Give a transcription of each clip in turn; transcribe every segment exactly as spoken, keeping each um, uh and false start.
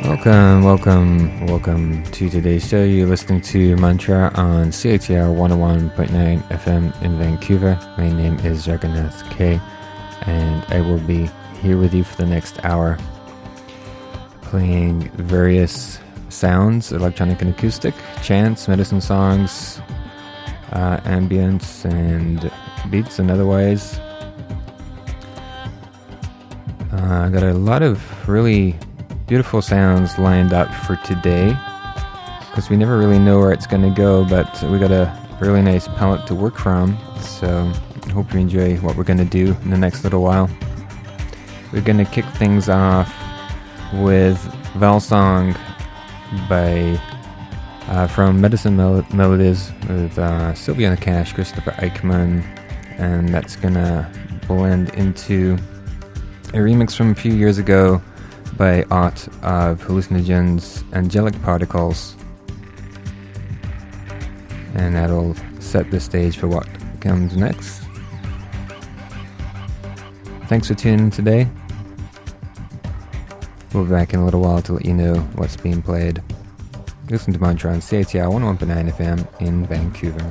Welcome, welcome, welcome to today's show. You're listening to Mantra on C I T R one oh one point nine F M in Vancouver. My name is Jagannath K, and I will be here with you for the next hour, playing various sounds, electronic and acoustic, chants, medicine songs, uh, ambience, and beats and otherwise. I uh, got a lot of really beautiful sounds lined up for today, because we never really know where it's going to go, but we got a really nice palette to work from, so I hope you enjoy what we're going to do in the next little while. We're going to kick things off with Valsong by uh, from Medicine Mel- Melodies with uh, Sylvia Nakash, Christopher Eichmann, and that's going to blend into a remix from a few years ago by Ott of Hallucinogens, Angelic Particles, and that'll set the stage for what comes next. Thanks for tuning in today. We'll be back in a little while to let you know what's being played. Listen to Mantra on C I T R one oh one point nine F M in Vancouver.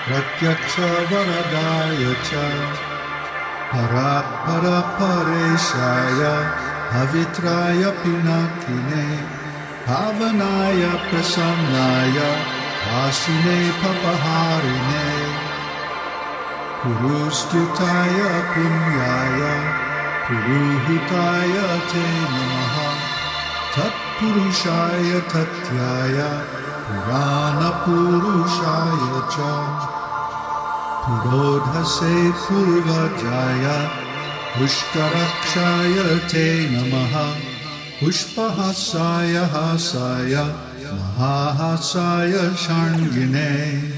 Pratyaksha Varadaya Cha Parat Parapareshaya Havitraya Pinakine Pavanaya Prasannaya Asine Papaharine Purustyutaya Punyaya Puruhutaya Te Namaha Tat Purushaya Tatyaya Purana Purushaya Cha Purodhase Purvajaya Pushkarakshaya Te Namaha Pushpahasaya Hasaya Mahahasaya Sharngine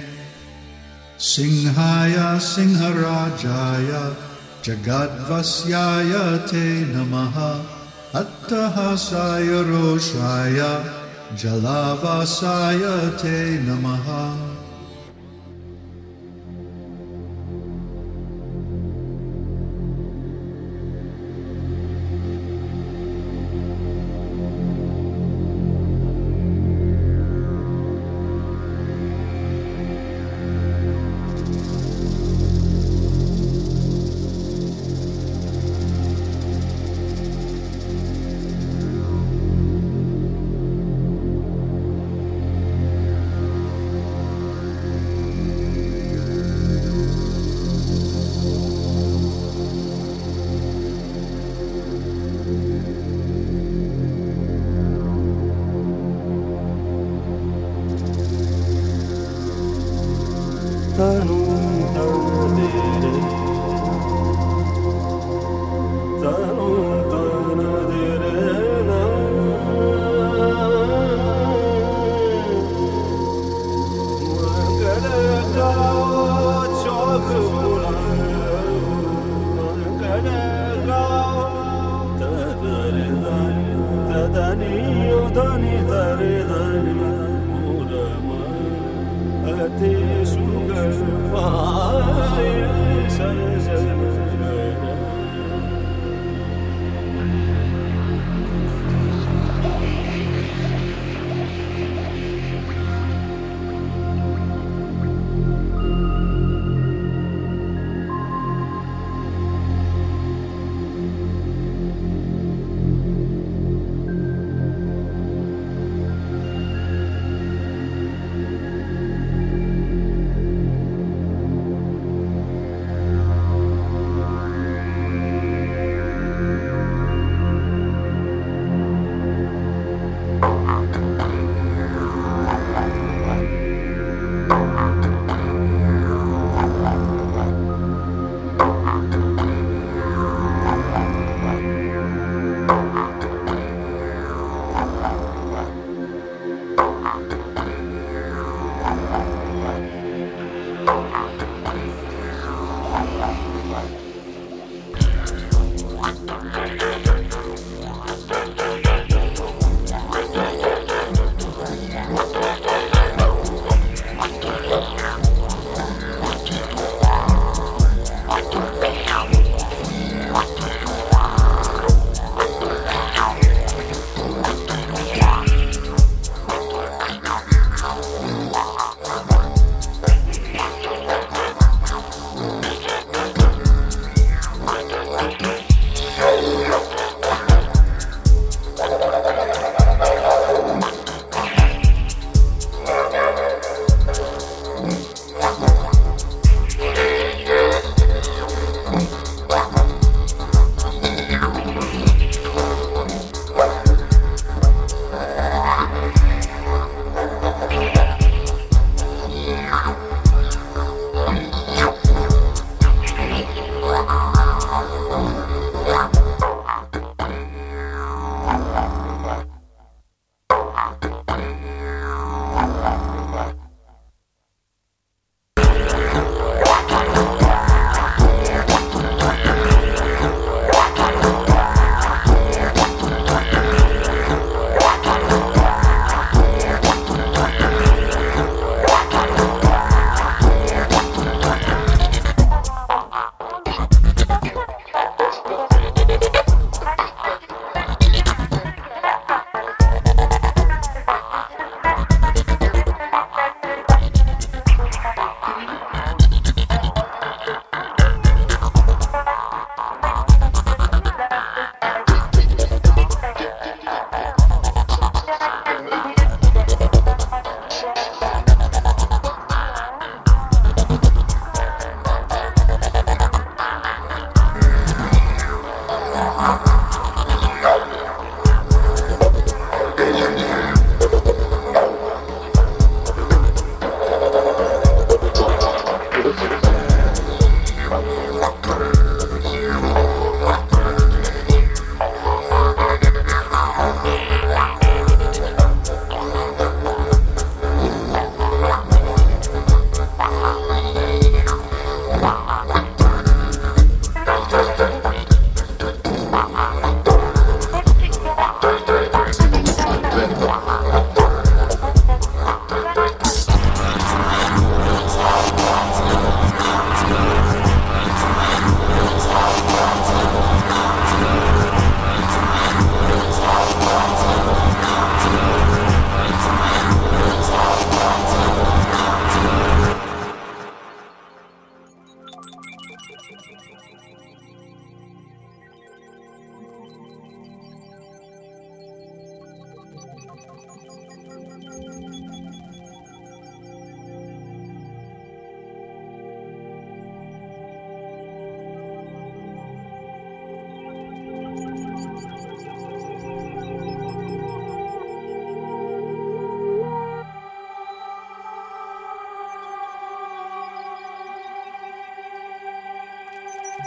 Singhaya Singharajaya Jagadvasyaya Te Namaha Attahasaya Roshaya Jalavasaya Te Namaha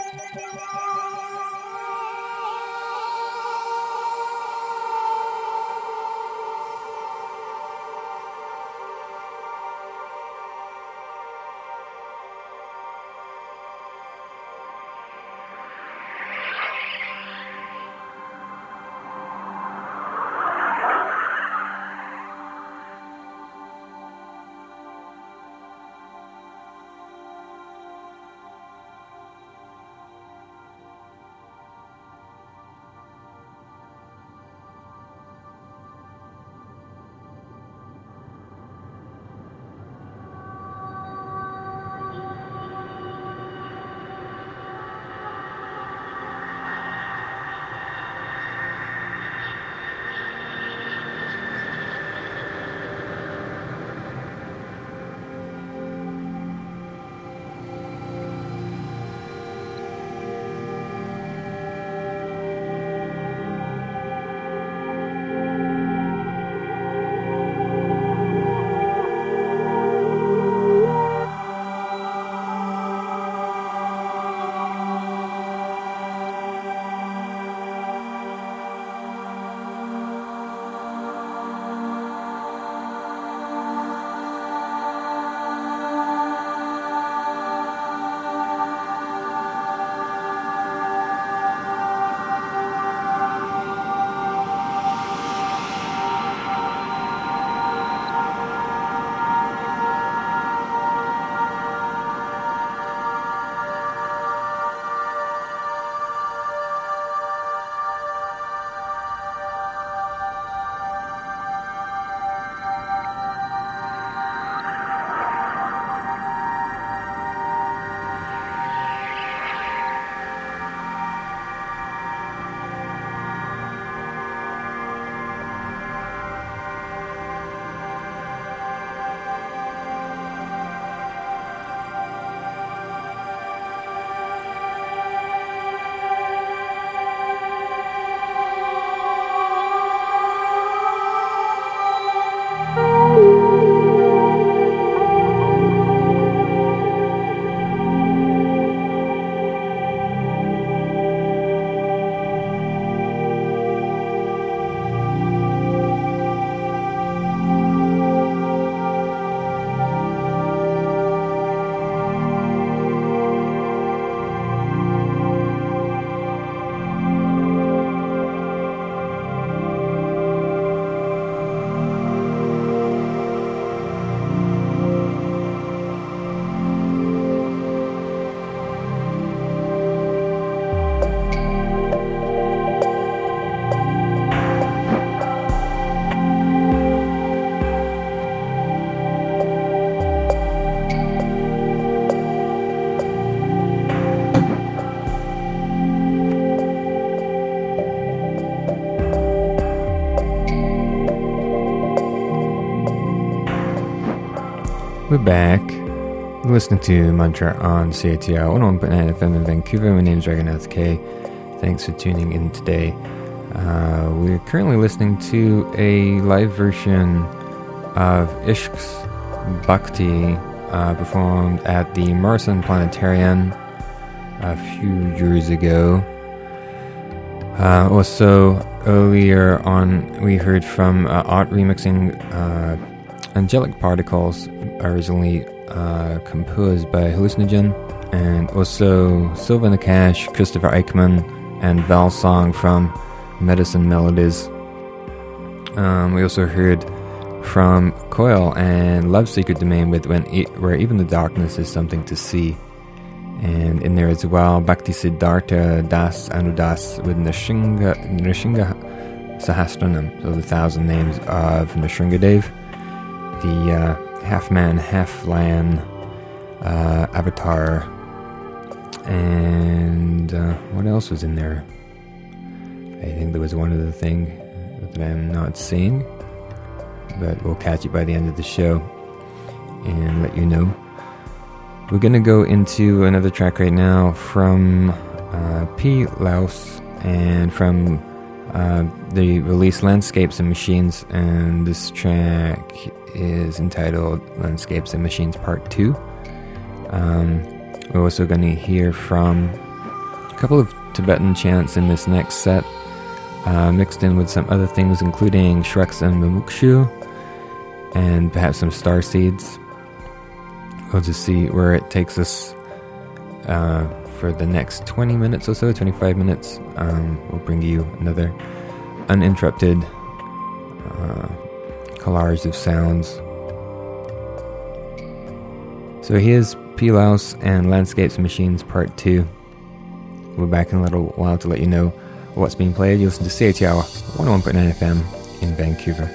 We're back. You're listening to Mantra on C I T R one oh one point nine F M in Vancouver. My name's Raghunath K. Thanks for tuning in today. Uh, we're currently listening to a live version of Ishq's Bhakti uh, performed at the Morrison Planetarium a few years ago. Uh, also, earlier on, we heard from uh, Art remixing uh, Angelic Particles, originally uh, composed by Hallucinogen, and also Silva Nakash, Christopher Eichmann, and Val Song from Medicine Melodies. Um, we also heard from Coil and Love Secret Domain with when e- Where Even the Darkness is Something to See. And in there as well, Bhakti Siddhartha Das Anudas with Nrsinga, Nrsinga Sahasranam, so the thousand names of Nrsingadev, the uh, half-man, half-lion uh, avatar. And uh, what else was in there? I think there was one other thing that I'm not seeing, but we'll catch it by the end of the show and let you know. We're going to go into another track right now from uh, P. Laos and from uh, the release Landscapes and Machines, and this track is entitled Landscapes and Machines Part two. Um, we're also going to hear from A couple of Tibetan chants in this next set, uh, mixed in with some other things, including Shreks and Mumukshu, and perhaps some star seeds. We'll just see where it takes us uh, for the next twenty minutes or so, twenty-five minutes. Um, we'll bring you another uninterrupted uh, collage of sounds. So here's Pilaus and Landscapes Machines Part two. We're back in a little while to let you know what's being played. You listen to C H R one oh one point nine F M in Vancouver.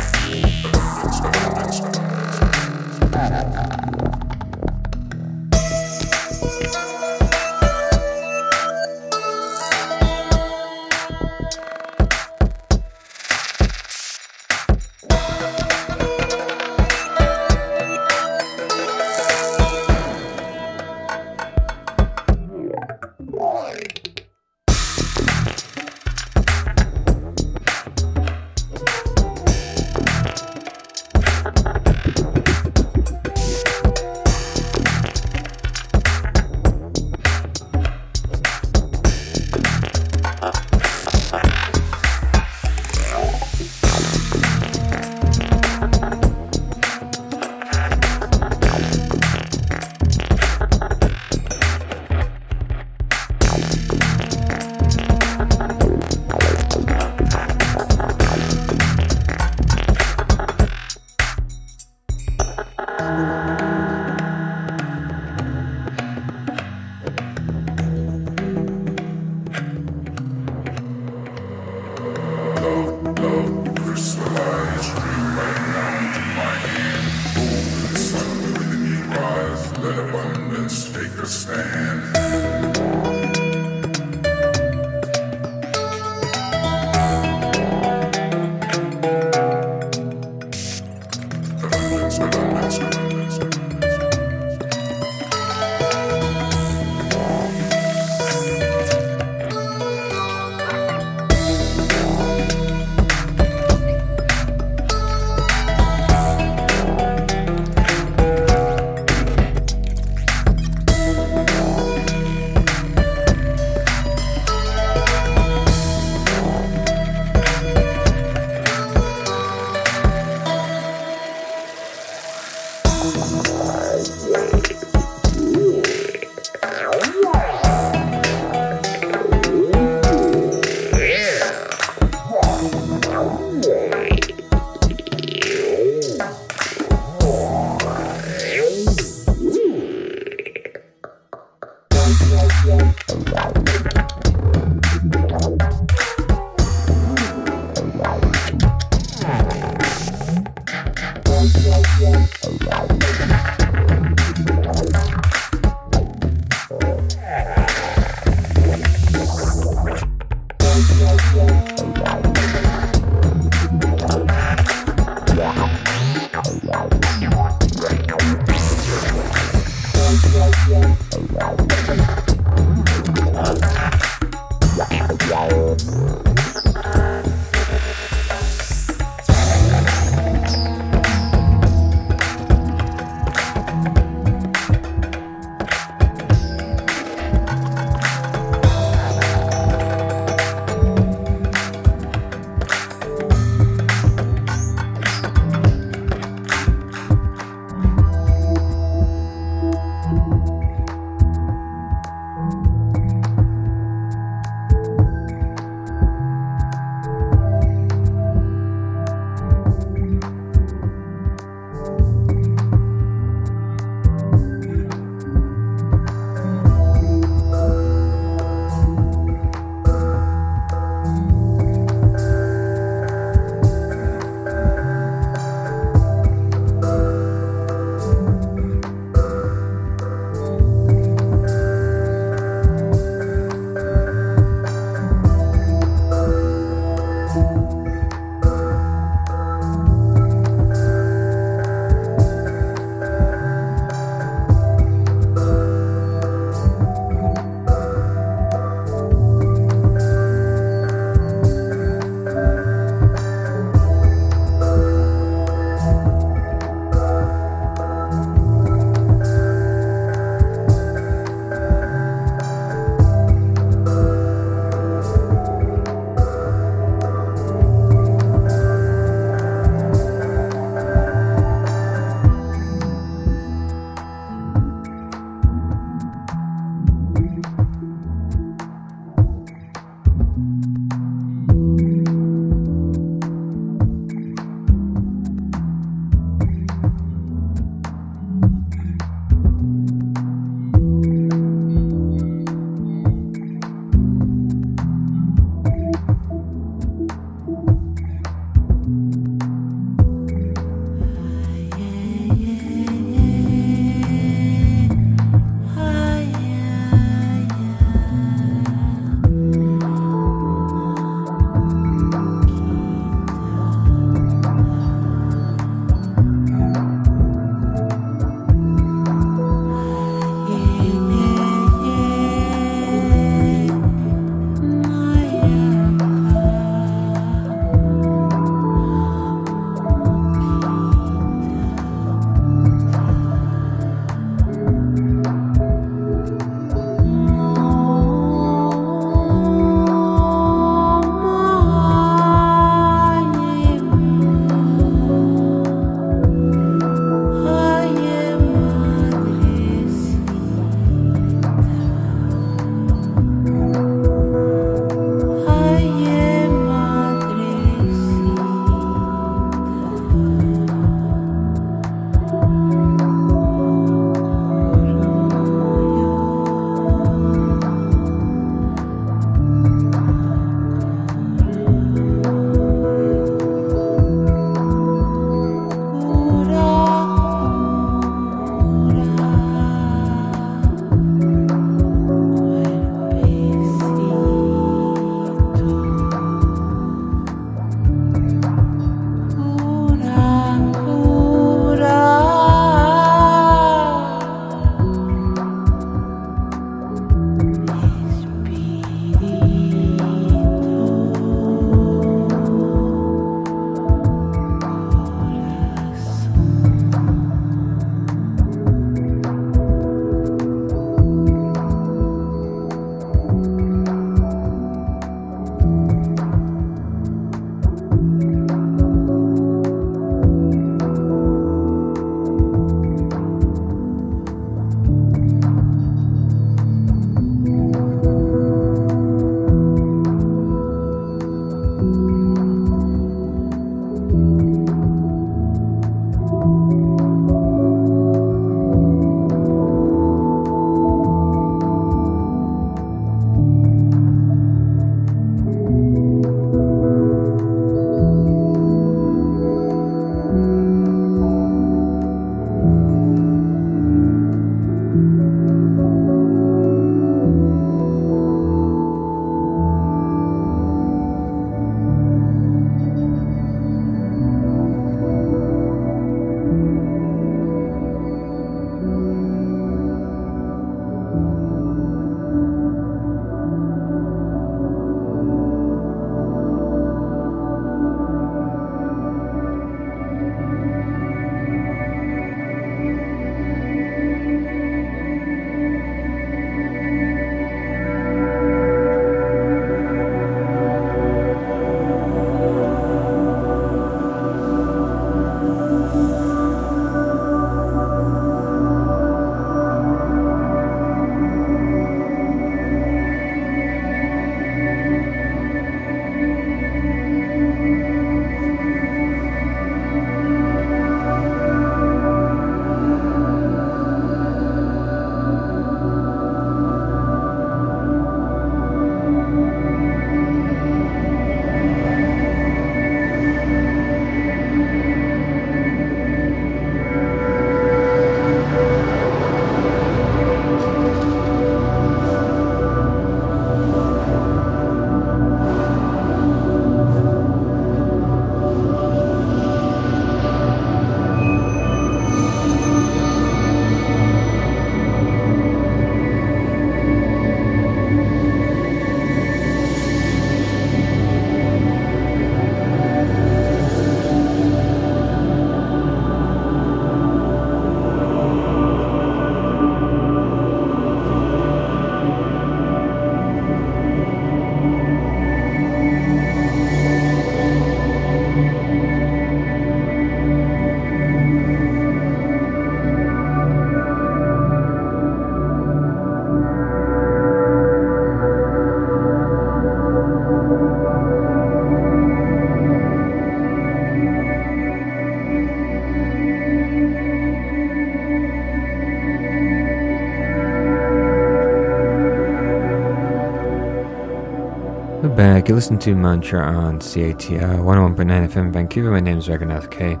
Back, you listen to Mantra on C A T R one oh one point nine F M Vancouver. My name is Raghunath K,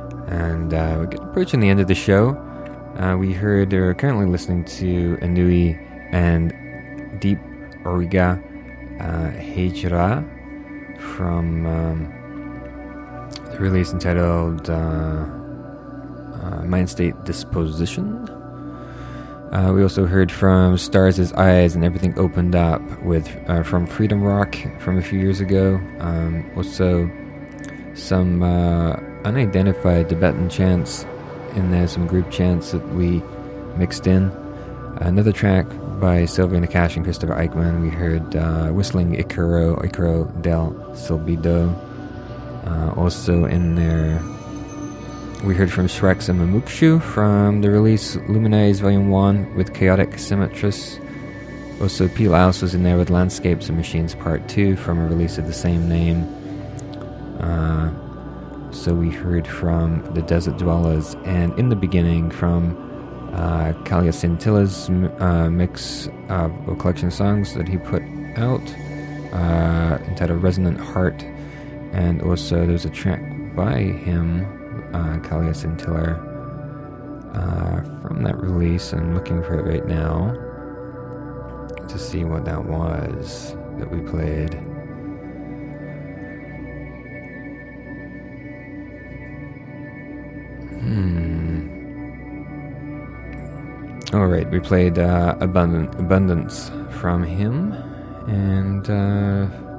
and uh, we're approaching the end of the show. Uh, we heard, we're currently listening to Anui and Deep Origa uh, Hejra from um, the release entitled uh, uh, Mind State Disposition. Uh, we also heard from Stars as Eyes and Everything Opened Up with uh, from Freedom Rock from a few years ago. Um, also, some uh, unidentified Tibetan chants in there, some group chants that we mixed in. Another track by Sylvia Nakash and Christopher Eichmann. We heard uh, Whistling Icaro, Icaro del Silbido. Uh, also in there, we heard from Shrex and Mamukshu from the release Luminize Volume one with Chaotic Symmetris. Also, P. Laos was in there with Landscapes and Machines Part two from a release of the same name. Uh, so we heard from The Desert Dwellers, and in the beginning from uh, Kalia Scintilla's uh, mix of a collection of songs that he put out uh, entitled Resonant Heart, and also there's a track by him, Uh, Kalia Scintilla, uh, from that release. I'm looking for it right now to see what that was that we played. Hmm. Alright, we played uh, Abundant, Abundance from him, and uh,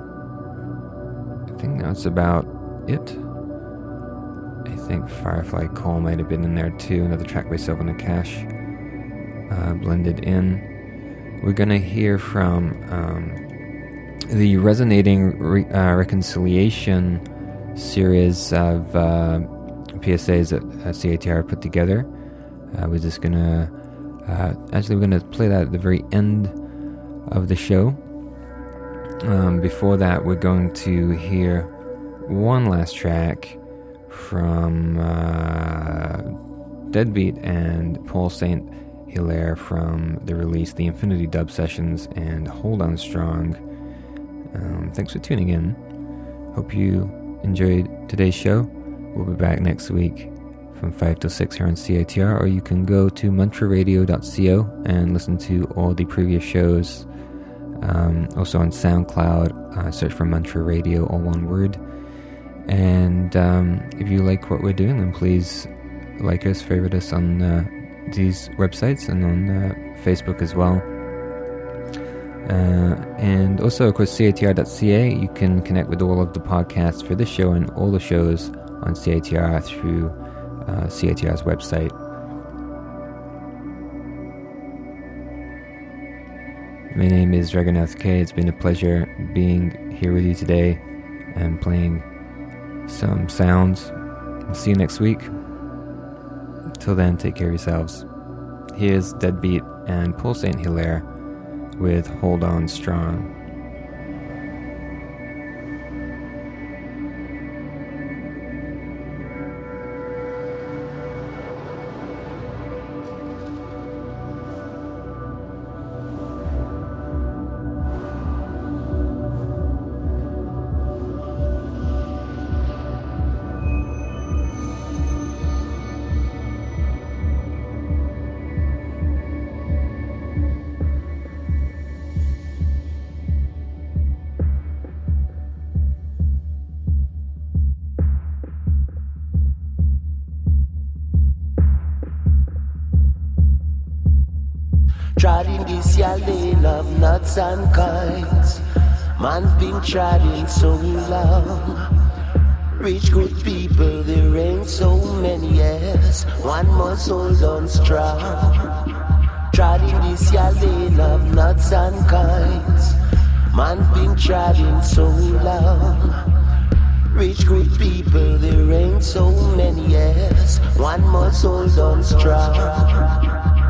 I think that's about it. I think Firefly Call might have been in there too. Another track by Sylvia Nakash uh, blended in. We're gonna hear from um, the Resonating Re- uh, Reconciliation series of uh, P S As that uh, C A T R put together. Uh, we're just gonna uh, actually we're gonna play that at the very end of the show. Um, before that, we're going to hear one last track from uh, Deadbeat and Paul Saint Hilaire from the release The Infinity Dub Sessions and Hold On Strong. Um, thanks for tuning in. Hope you enjoyed today's show. We'll be back next week from five till six here on C I T R, or you can go to mantra radio dot co and listen to all the previous shows. Um, also on SoundCloud, uh, search for Mantra Radio, all one word. And um, if you like what we're doing, then please like us, favorite us on uh, these websites and on uh, Facebook as well. Uh, and also, of course, C I T R dot C A. You can connect with all of the podcasts for this show and all the shows on C I T R through uh, C I T R's website. My name is Raghunath K. It's been a pleasure being here with you today and playing some sounds. I'll see you next week. Till then, take care of yourselves. Here's Deadbeat and Paul Saint Hilaire with Hold On Strong. Trotting this year lane of nuts and coins. Man's been trotting so long. Rich good people, there ain't so many years. One must hold on strong. Trotting this year lane of nuts and coins. Man's been trotting so long. Rich good people, there ain't so many years. One must hold on strong.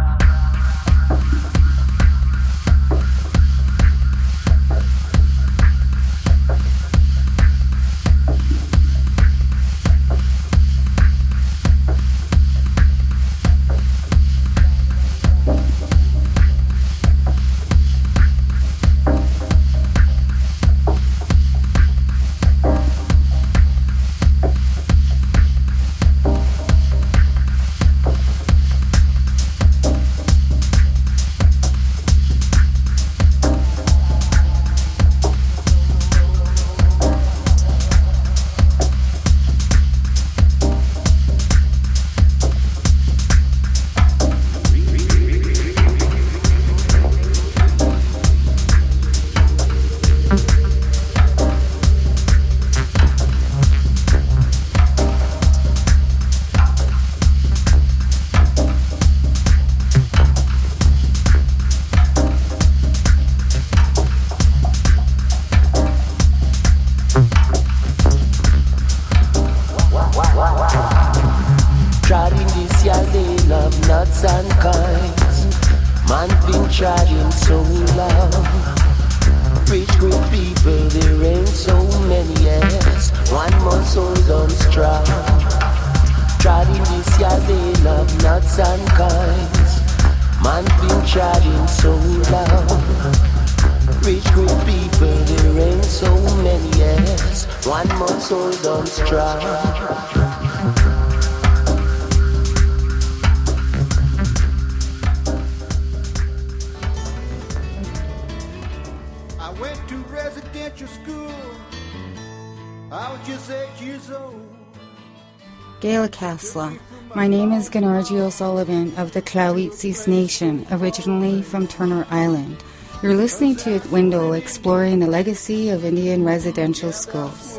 Kasla. My name is Ganarji O'Sullivan of the Clawitsis Nation, originally from Turner Island. You're listening to Window, exploring the legacy of Indian residential schools.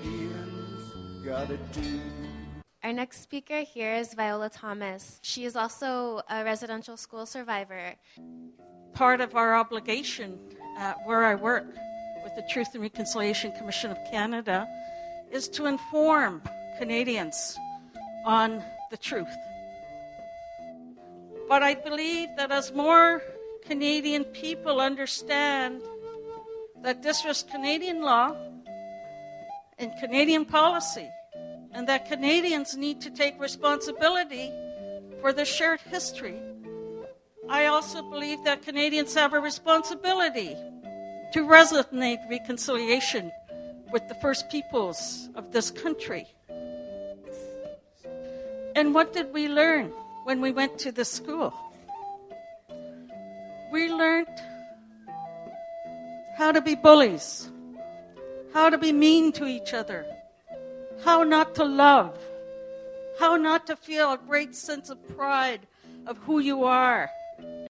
Our next speaker here is Viola Thomas. She is also a residential school survivor. Part of our obligation uh, where I work with the Truth and Reconciliation Commission of Canada is to inform Canadians on the truth. But I believe that as more Canadian people understand that this was Canadian law and Canadian policy, and that Canadians need to take responsibility for the shared history, I also believe that Canadians have a responsibility to resonate reconciliation with the First Peoples of this country. And what did we learn when we went to the school? We learned how to be bullies, how to be mean to each other, how not to love, how not to feel a great sense of pride of who you are